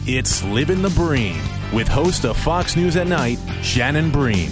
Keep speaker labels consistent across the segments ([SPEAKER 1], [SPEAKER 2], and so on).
[SPEAKER 1] It's Living the Bream with host of Fox News at Night, Shannon Bream.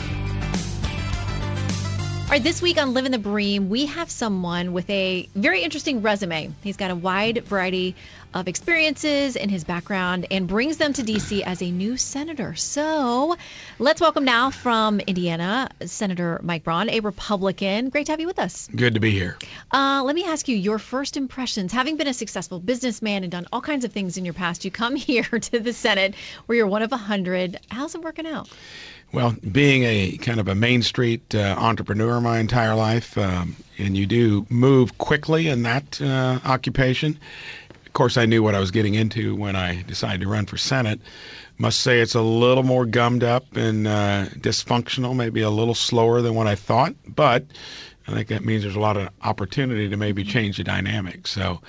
[SPEAKER 2] All right, this week on Living the Bream, we have someone with a very interesting resume. He's got a wide variety of experiences in his background and brings them to D.C. as a new senator. So let's welcome now from Indiana, Senator Mike Braun, a Republican. Great to have you with us.
[SPEAKER 3] Good to be here.
[SPEAKER 2] Let me ask you your first impressions. Having been a successful businessman and done all kinds of things in your past, you come here to the Senate where you're one of 100. How's it working out?
[SPEAKER 3] Well, being a kind of a Main Street entrepreneur my entire life, and you do move quickly in that occupation. Of course, I knew what I was getting into when I decided to run for Senate. Must say it's a little more gummed up and dysfunctional, maybe a little slower than what I thought, but I think that means there's a lot of opportunity to maybe change the dynamic. So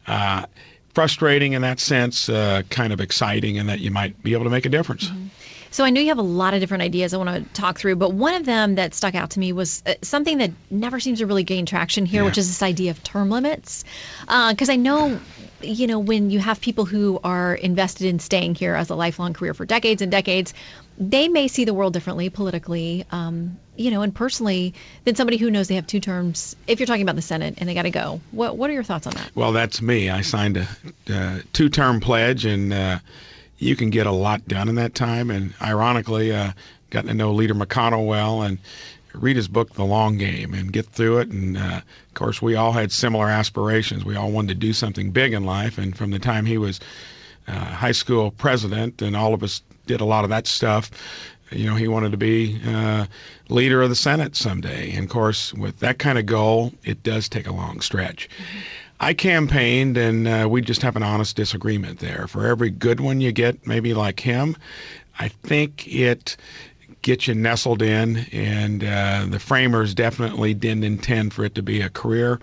[SPEAKER 3] frustrating in that sense, kind of exciting in that you might be able to make a difference.
[SPEAKER 2] Mm-hmm. So I know you have a lot of different ideas I want to talk through, but one of them that stuck out to me was something that never seems to really gain traction here, which is this idea of term limits. Because I know, when you have people who are invested in staying here as a lifelong career for decades and decades, they may see the world differently politically, and personally than somebody who knows they have two terms. If you're talking about the Senate and they got to go, what are your thoughts on that?
[SPEAKER 3] Well, that's me. I signed a two-term pledge, and you can get a lot done in that time. And ironically, gotten to know Leader McConnell well and read his book, The Long Game, and get through it. And, of course, we all had similar aspirations. We all wanted to do something big in life. And from the time he was high school president, and all of us did a lot of that stuff, he wanted to be leader of the Senate someday. And, of course, with that kind of goal, it does take a long stretch. Mm-hmm. I campaigned, and we just have an honest disagreement there. For every good one you get, maybe like him, I think it gets you nestled in, and the framers definitely didn't intend for it to be a career.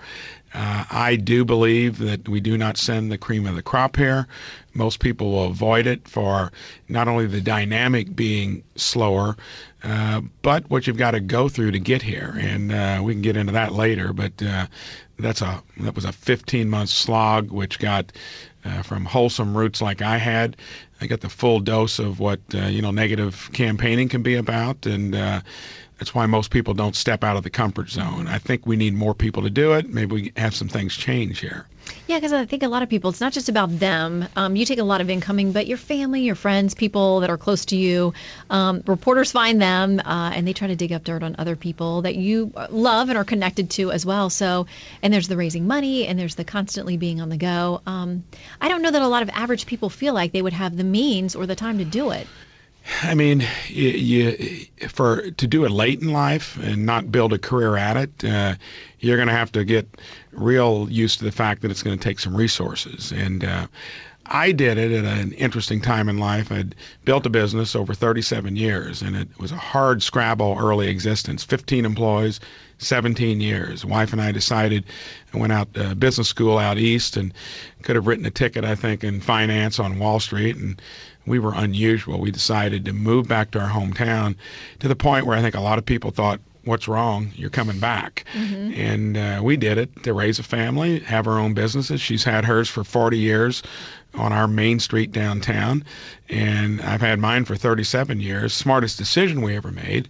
[SPEAKER 3] I do believe that we do not send the cream of the crop here. Most people will avoid it for not only the dynamic being slower, but what you've got to go through to get here. And we can get into that later, but that was a 15-month slog, which got from wholesome roots like I had. I got the full dose of what negative campaigning can be about, and that's why most people don't step out of the comfort zone. I think we need more people to do it. Maybe we have some things change here.
[SPEAKER 2] Yeah, because I think a lot of people, it's not just about them. You take a lot of incoming, but your family, your friends, people that are close to you, reporters find them, and they try to dig up dirt on other people that you love and are connected to as well. So, and there's the raising money, and there's the constantly being on the go. I don't know that a lot of average people feel like they would have the means or the time to do it.
[SPEAKER 3] I mean, to do it late in life and not build a career at it, you're going to have to get real used to the fact that it's going to take some resources. And I did it at an interesting time in life. I'd built a business over 37 years, and it was a hard scrabble early existence. 15 employees, 17 years. Wife and I decided, I went out to business school out east and could have written a ticket, I think, in finance on Wall Street, and we were unusual. We decided to move back to our hometown to the point where I think a lot of people thought, what's wrong? You're coming back. Mm-hmm. And we did it to raise a family, have our own businesses. She's had hers for 40 years on our Main Street downtown, and I've had mine for 37 years. Smartest decision we ever made.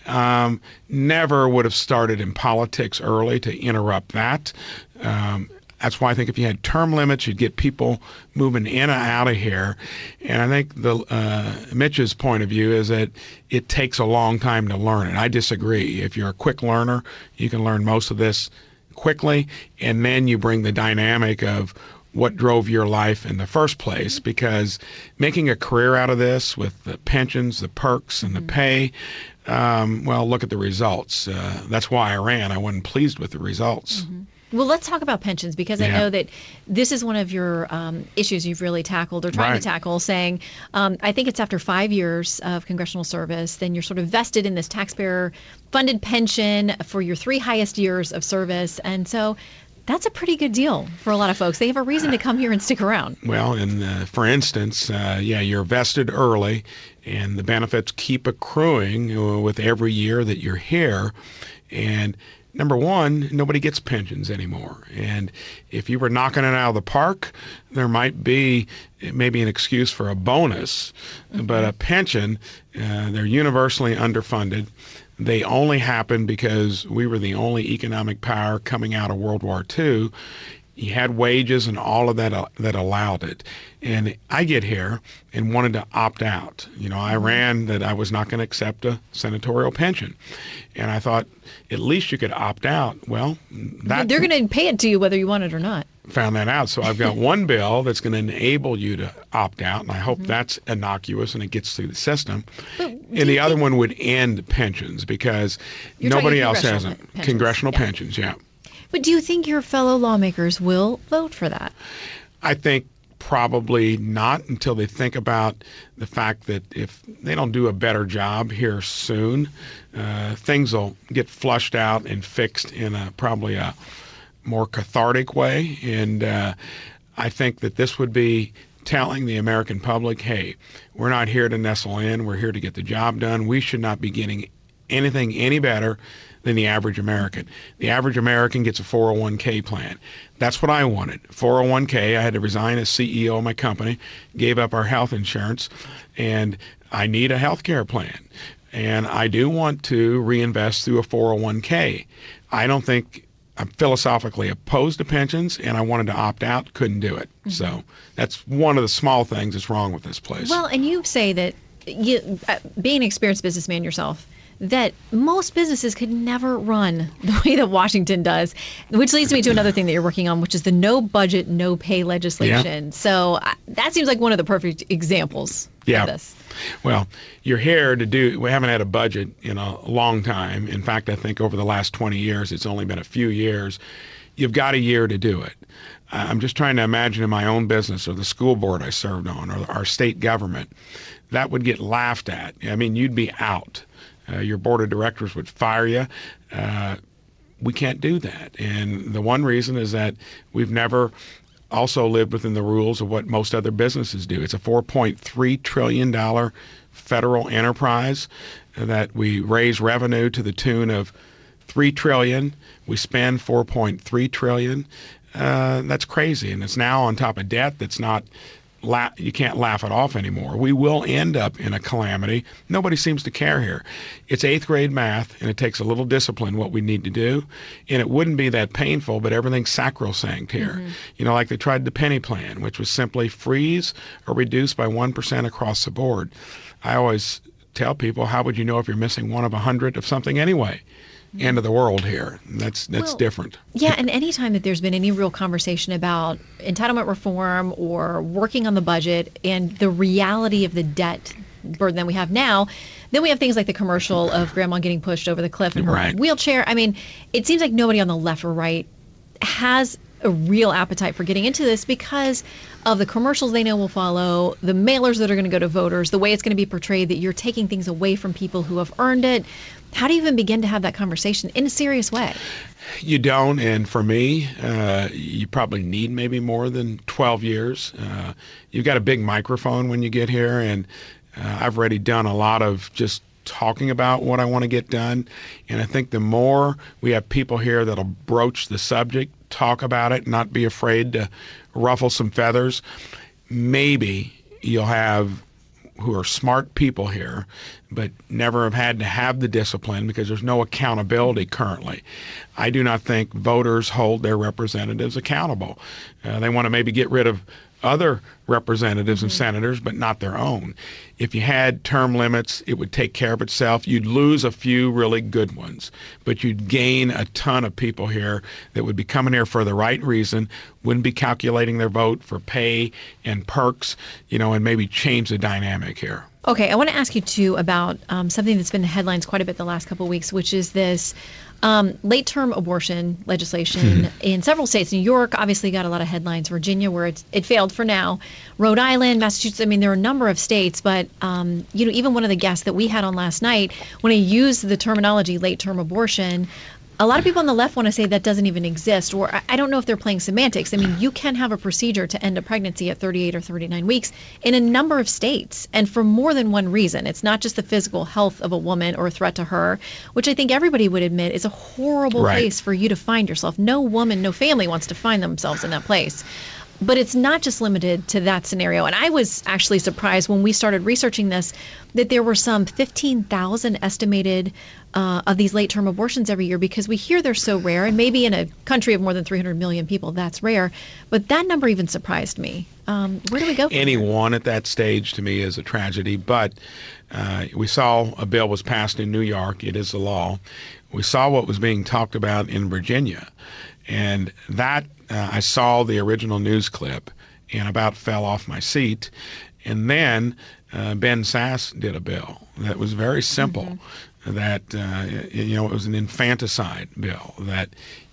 [SPEAKER 3] Never would have started in politics early to interrupt that. That's why I think if you had term limits, you'd get people moving in and out of here. And I think Mitch's point of view is that it takes a long time to learn it. I disagree. If you're a quick learner, you can learn most of this quickly, and then you bring the dynamic of what drove your life in the first place, because making a career out of this with the pensions, the perks, and the pay, look at the results. That's why I ran. I wasn't pleased with the results.
[SPEAKER 2] Mm-hmm. Well, let's talk about pensions, because I know that this is one of your issues you've really tackled or trying to tackle, saying I think it's after 5 years of congressional service, then you're sort of vested in this taxpayer-funded pension for your 3 highest years of service. And so that's a pretty good deal for a lot of folks. They have a reason to come here and stick around.
[SPEAKER 3] Well, and for instance, you're vested early, and the benefits keep accruing with every year that you're here. And number one, nobody gets pensions anymore. And if you were knocking it out of the park, there might be maybe an excuse for a bonus. But a pension, they're universally underfunded. They only happened because we were the only economic power coming out of World War II. You had wages and all of that that allowed it. And I get here and wanted to opt out. I ran that I was not going to accept a senatorial pension. And I thought, at least you could opt out. Well,
[SPEAKER 2] they're going to pay it to you whether you want it or not.
[SPEAKER 3] Found that out. So I've got one bill that's going to enable you to opt out, and I hope that's innocuous and it gets through the system. And the other one would end pensions because nobody else has them. Congressional pensions, yeah.
[SPEAKER 2] But do you think your fellow lawmakers will vote for that?
[SPEAKER 3] I think probably not until they think about the fact that if they don't do a better job here soon, things will get flushed out and fixed in probably a more cathartic way. And I think that this would be telling the American public, hey, we're not here to nestle in. We're here to get the job done. We should not be getting anything any better than the average American. The average American gets a 401k plan. That's what I wanted. 401k, I had to resign as CEO of my company, gave up our health insurance, and I need a health care plan. And I do want to reinvest through a 401k. I'm philosophically opposed to pensions, and I wanted to opt out, couldn't do it. So that's one of the small things that's wrong with this place.
[SPEAKER 2] Well, and you say that, being an experienced businessman yourself, that most businesses could never run the way that Washington does, which leads me to another thing that you're working on, which is the no budget, no pay legislation. Yeah. So that seems like one of the perfect examples of this.
[SPEAKER 3] Well, you're here we haven't had a budget in a long time. In fact, I think over the last 20 years, it's only been a few years. You've got a year to do it. I'm just trying to imagine in my own business or the school board I served on or our state government, that would get laughed at. I mean, you'd be out. Your board of directors would fire you. We can't do that. And the one reason is that we've never also lived within the rules of what most other businesses do. It's a $4.3 trillion federal enterprise that we raise revenue to the tune of $3 trillion. We spend $4.3 trillion. That's crazy. And it's now on top of debt that's not you can't laugh it off anymore. We will end up in a calamity. Nobody seems to care here. It's 8th grade math, and it takes a little discipline what we need to do, and it wouldn't be that painful, but everything's sacrosanct here. Like they tried the penny plan, which was simply freeze or reduce by 1% across the board. I always tell people, how would you know if you're missing one of 100 of something anyway? End of the world here. That's different.
[SPEAKER 2] Yeah, and any time that there's been any real conversation about entitlement reform or working on the budget and the reality of the debt burden that we have now, then we have things like the commercial of grandma getting pushed over the cliff in her wheelchair. I mean, it seems like nobody on the left or right has a real appetite for getting into this because of the commercials they know will follow, the mailers that are going to go to voters, the way it's going to be portrayed that you're taking things away from people who have earned it. How do you even begin to have that conversation in a serious way?
[SPEAKER 3] You don't, and for me, you probably need maybe more than 12 years. You've got a big microphone when you get here, and I've already done a lot of just talking about what I want to get done, and I think the more we have people here that'll broach the subject, talk about it, not be afraid to ruffle some feathers, maybe you'll have who are smart people here, but never have had to have the discipline because there's no accountability currently. I do not think voters hold their representatives accountable. They want to maybe get rid of other representatives and senators, but not their own. If you had term limits, it would take care of itself. You'd lose a few really good ones, but you'd gain a ton of people here that would be coming here for the right reason, wouldn't be calculating their vote for pay and perks, and maybe change the dynamic here.
[SPEAKER 2] Okay, I want to ask you, too, about something that's been in the headlines quite a bit the last couple of weeks, which is this late-term abortion legislation in several states. New York obviously got a lot of headlines. Virginia, where it failed for now. Rhode Island, Massachusetts. I mean, there are a number of states, but even one of the guests that we had on last night, when he used the terminology late-term abortion, A lot of people on the left want to say that doesn't even exist, or I don't know if they're playing semantics. I mean, you can have a procedure to end a pregnancy at 38 or 39 weeks in a number of states, and for more than one reason. It's not just the physical health of a woman or a threat to her, which I think everybody would admit is a horrible place for you to find yourself. No woman, no family wants to find themselves in that place. But it's not just limited to that scenario. And I was actually surprised when we started researching this that there were some 15,000 estimated of these late-term abortions every year, because we hear they're so rare. And maybe in a country of more than 300 million people, that's rare. But that number even surprised me. Where do we go from
[SPEAKER 3] Any
[SPEAKER 2] here?
[SPEAKER 3] one at that stage to me is a tragedy. But we saw a bill was passed in New York. It is the law. We saw what was being talked about in Virginia. And that I saw the original news clip and about fell off my seat. And then Ben Sasse did a bill that was very simple, that, it was an infanticide bill, that,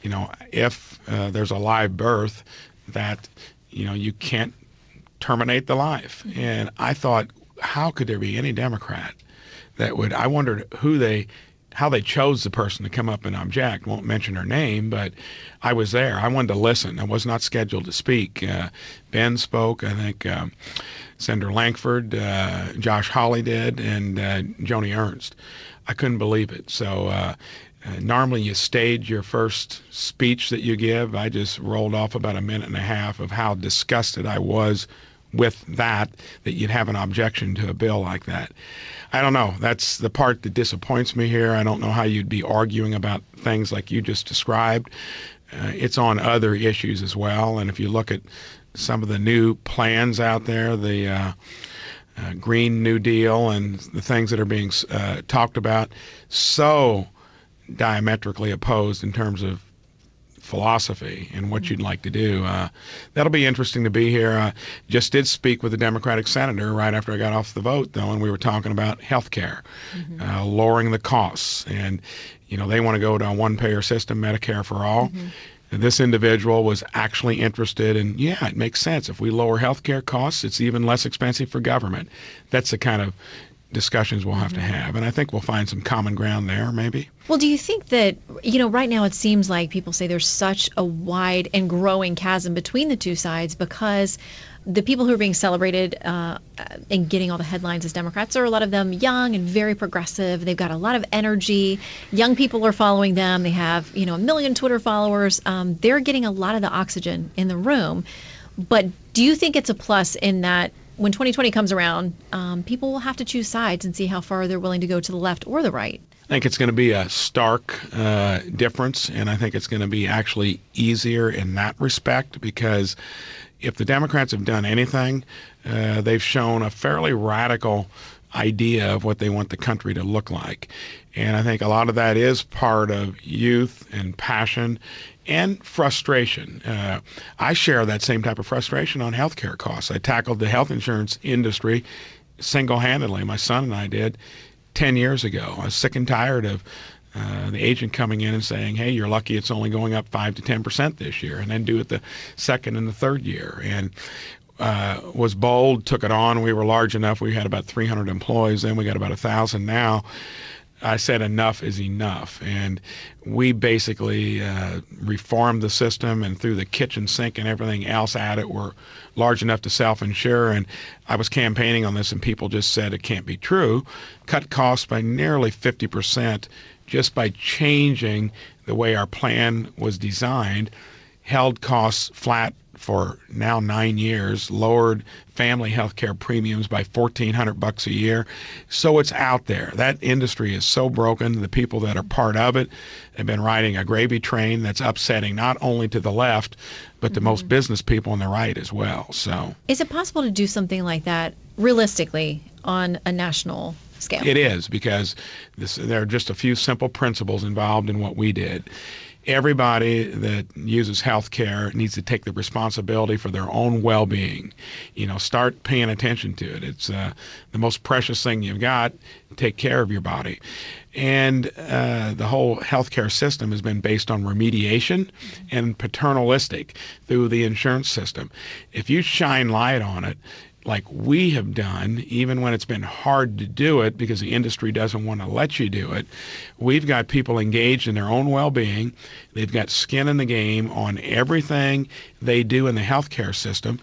[SPEAKER 3] if there's a live birth, that, you can't terminate the life. And I thought, how could there be any Democrat that would, I wondered how they chose the person to come up and object. Won't mention her name, but I was there. I wanted to listen. I was not scheduled to speak. Ben spoke. I think Senator Lankford, Josh Hawley did, and Joni Ernst. I couldn't believe it. So normally you stage your first speech that you give. I just rolled off about a minute and a half of how disgusted I was with that you'd have an objection to a bill like that. I don't know. That's the part that disappoints me here. I don't know how you'd be arguing about things like you just described. It's on other issues as well. And if you look at some of the new plans out there, the Green New Deal and the things that are being talked about, so diametrically opposed in terms of philosophy and what you'd like to do. That'll be interesting to be here. Just did speak with a Democratic senator right after I got off the vote, though, and we were talking about health care, lowering the costs. And, they want to go to a one-payer system, Medicare for all. And this individual was actually interested in, it makes sense. If we lower health care costs, it's even less expensive for government. That's the kind of discussions we'll have to have, and I think we'll find some common ground there, maybe.
[SPEAKER 2] Well, do you think that, right now it seems like people say there's such a wide and growing chasm between the two sides, because the people who are being celebrated and getting all the headlines as Democrats are a lot of them young and very progressive. They've got a lot of energy. Young people are following them. They have, 1 million Twitter followers. They're getting a lot of the oxygen in the room. But do you think it's a plus in that when 2020 comes around, people will have to choose sides and see how far they're willing to go to the left or the right?
[SPEAKER 3] I think it's going to be a stark difference, and I think it's going to be actually easier in that respect, because if the Democrats have done anything, they've shown a fairly radical idea of what they want the country to look like. And I think a lot of that is part of youth and passion and frustration. I share that same type of frustration on healthcare costs. I tackled the health insurance industry single-handedly. My son and I did 10 years ago. I was sick and tired of the agent coming in and saying, hey, you're lucky it's only going up 5 to 10% this year, and then do it the second and the third year. And was bold, took it on. We were large enough. We had about 300 employees. Then we got about 1,000 now. I said enough is enough, and we basically reformed the system, and threw the kitchen sink and everything else at it. We're large enough to self-insure, and I was campaigning on this, and people just said it can't be true. Cut costs by nearly 50% just by changing the way our plan was designed, held costs flat for now 9 years, lowered family health care premiums by $1,400 a year. So it's out there. That industry is so broken. The people that are part of it have been riding a gravy train that's upsetting not only to the left, but to most business people on the right as well. So,
[SPEAKER 2] is it possible to do something like that realistically on a national scale?
[SPEAKER 3] It is, because there are just a few simple principles involved in what we did. Everybody that uses health care needs to take the responsibility for their own well-being. Start paying attention to it. It's the most precious thing you've got. Take care of your body. And the whole healthcare system has been based on remediation and paternalistic through the insurance system. If you shine light on it, like we have done, even when it's been hard to do it because the industry doesn't want to let you do it. We've got people engaged in their own well-being. They've got skin in the game on everything they do in the healthcare system.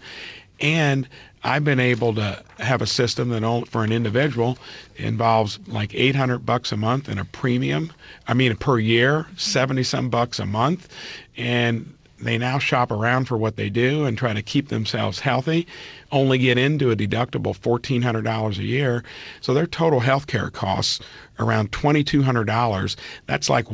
[SPEAKER 3] And I've been able to have a system that only, for an individual involves like $800 a month in a premium. Per year, 70-some bucks a month. And they now shop around for what they do and try to keep themselves healthy, only get into a deductible $1,400 a year. So their total health care costs around $2,200. That's like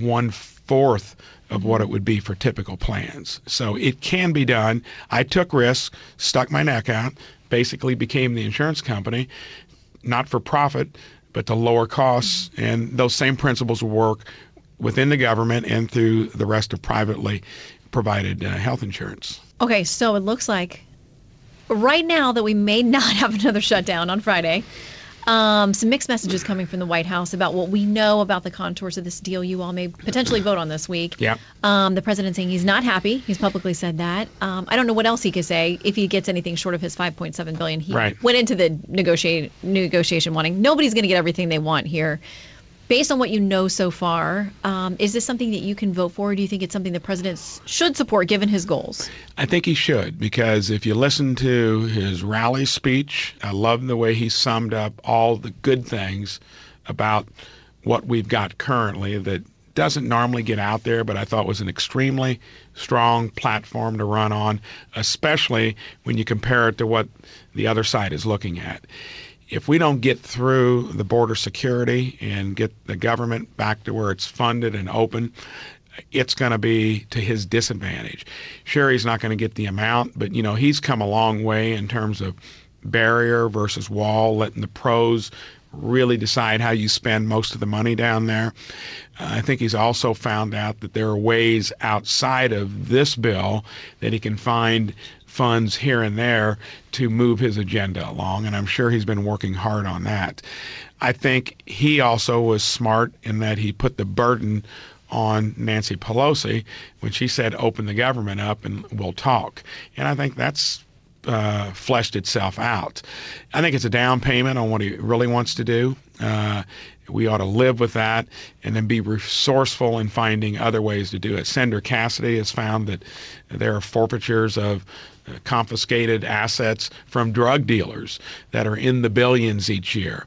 [SPEAKER 3] 1/4 of what it would be for typical plans. So it can be done. I took risks, stuck my neck out, basically became the insurance company, not for profit, but to lower costs. And those same principles will work within the government and through the rest of privately provided health insurance.
[SPEAKER 2] Okay, so it looks like right now that we may not have another shutdown on Friday. Some mixed messages coming from the White House about what we know about the contours of this deal you all may potentially vote on this week.
[SPEAKER 3] Yeah.
[SPEAKER 2] The president saying he's not happy. He's publicly said that. I don't know what else he could say if he gets anything short of his $5.7 billion. He went into the negotiation wanting nobody's going to get everything they want here. Based on what you know so far, is this something that you can vote for, or do you think it's something the president should support given his goals?
[SPEAKER 3] I think he should, because if you listen to his rally speech, I love the way he summed up all the good things about what we've got currently that doesn't normally get out there, but I thought was an extremely strong platform to run on, especially when you compare it to what the other side is looking at. If we don't get through the border security and get the government back to where it's funded and open, it's going to be to his disadvantage. Sure, he's not going to get the amount, but he's come a long way in terms of barrier versus wall, letting the pros really decide how you spend most of the money down there. I think he's also found out that there are ways outside of this bill that he can find funds here and there to move his agenda along, and I'm sure he's been working hard on that. I think he also was smart in that he put the burden on Nancy Pelosi when she said open the government up and we'll talk, and I think that's fleshed itself out. I think it's a down payment on what he really wants to do. We ought to live with that and then be resourceful in finding other ways to do it. Senator Cassidy has found that there are forfeitures of confiscated assets from drug dealers that are in the billions each year.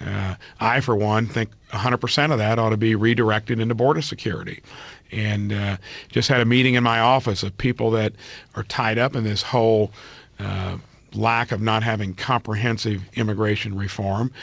[SPEAKER 3] I, for one, think 100% of that ought to be redirected into border security. And just had a meeting in my office of people that are tied up in this whole lack of not having comprehensive immigration reform.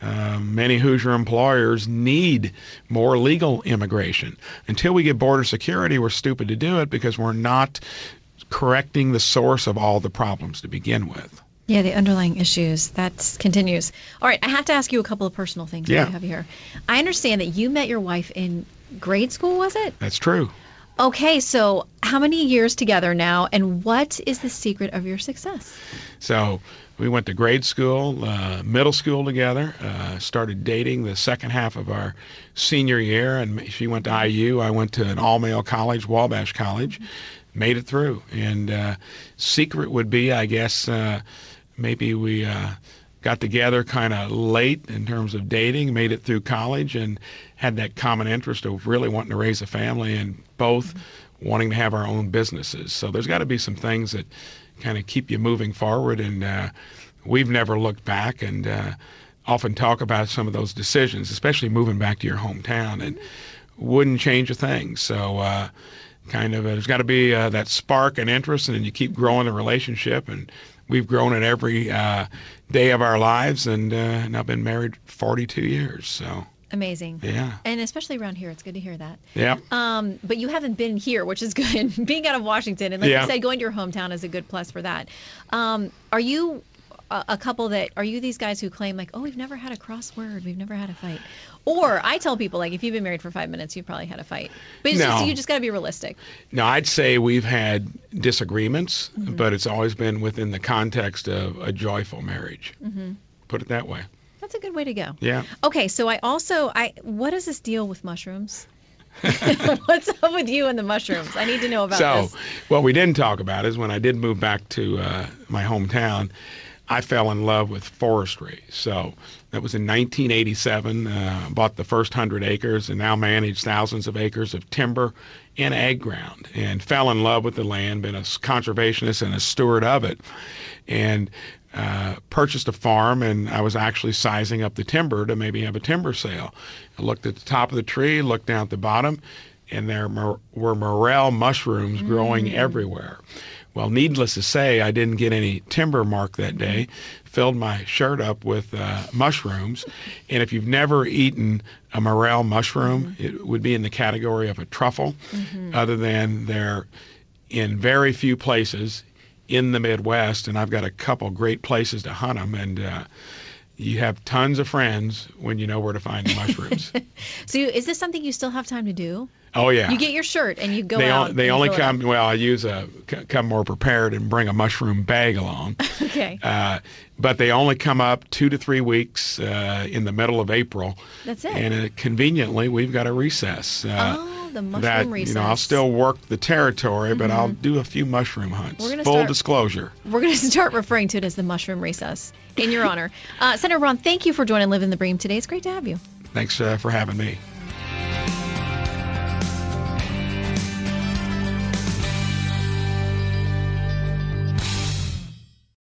[SPEAKER 3] Many Hoosier employers need more legal immigration. Until we get border security, we're stupid to do it because we're not correcting the source of all the problems to begin with.
[SPEAKER 2] Yeah, the underlying issues. That continues. All right, I have to ask you a couple of personal things that I have here. I understand that you met your wife in grade school, was it?
[SPEAKER 3] That's true.
[SPEAKER 2] Okay, so how many years together now, and what is the secret of your success?
[SPEAKER 3] So we went to grade school, middle school together, started dating the second half of our senior year, and she went to IU. I went to an all-male college, Wabash College, made it through. And secret would be, I guess, maybe we got together kind of late in terms of dating, made it through college, and had that common interest of really wanting to raise a family and both wanting to have our own businesses. So there's got to be some things that kind of keep you moving forward, and we've never looked back, and often talk about some of those decisions, especially moving back to your hometown, and wouldn't change a thing. So there's got to be that spark and interest, and then you keep growing the relationship, and we've grown it every day of our lives, and I've been married 42 years. So
[SPEAKER 2] amazing.
[SPEAKER 3] Yeah. And
[SPEAKER 2] especially around here, it's good to hear that.
[SPEAKER 3] Yeah.
[SPEAKER 2] But you haven't been here, which is good. Being out of Washington, and like you said, going to your hometown is a good plus for that. Are you a couple that, are you these guys who claim like, oh, we've never had a crossword, we've never had a fight? Or I tell people, like, if you've been married for 5 minutes, you've probably had a fight. But it's you just got to be realistic.
[SPEAKER 3] No, I'd say we've had disagreements, but it's always been within the context of a joyful marriage. Put it that way.
[SPEAKER 2] That's a good way to go.
[SPEAKER 3] Yeah.
[SPEAKER 2] Okay, so what is this deal with mushrooms? What's up with you and the mushrooms? I need to know about this.
[SPEAKER 3] So, what we didn't talk about is when I did move back to my hometown, I fell in love with forestry. So that was in 1987. Bought the first 100 acres and now manage thousands of acres of timber and ag ground, and fell in love with the land, been a conservationist and a steward of it, and purchased a farm, and I was actually sizing up the timber to maybe have a timber sale. I looked at the top of the tree, looked down at the bottom, and there were morel mushrooms growing everywhere. Well, needless to say, I didn't get any timber mark that day. Filled my shirt up with mushrooms. And if you've never eaten a morel mushroom, it would be in the category of a truffle, other than they're in very few places in the Midwest, and I've got a couple great places to hunt them, and you have tons of friends when you know where to find the mushrooms.
[SPEAKER 2] So is this something you still have time to do?
[SPEAKER 3] Oh, yeah.
[SPEAKER 2] You get your shirt and you go out.
[SPEAKER 3] They only come, well, I come more prepared and bring a mushroom bag along.
[SPEAKER 2] Okay.
[SPEAKER 3] But they only come up 2 to 3 weeks in the middle of April.
[SPEAKER 2] That's it.
[SPEAKER 3] And conveniently, we've got a recess.
[SPEAKER 2] The mushroom recess.
[SPEAKER 3] I'll still work the territory, but I'll do a few mushroom hunts. Disclosure.
[SPEAKER 2] We're going to start referring to it as the mushroom recess in your honor. Senator Braun, thank you for joining Live in the Bream today. It's great to have you.
[SPEAKER 3] Thanks for having me.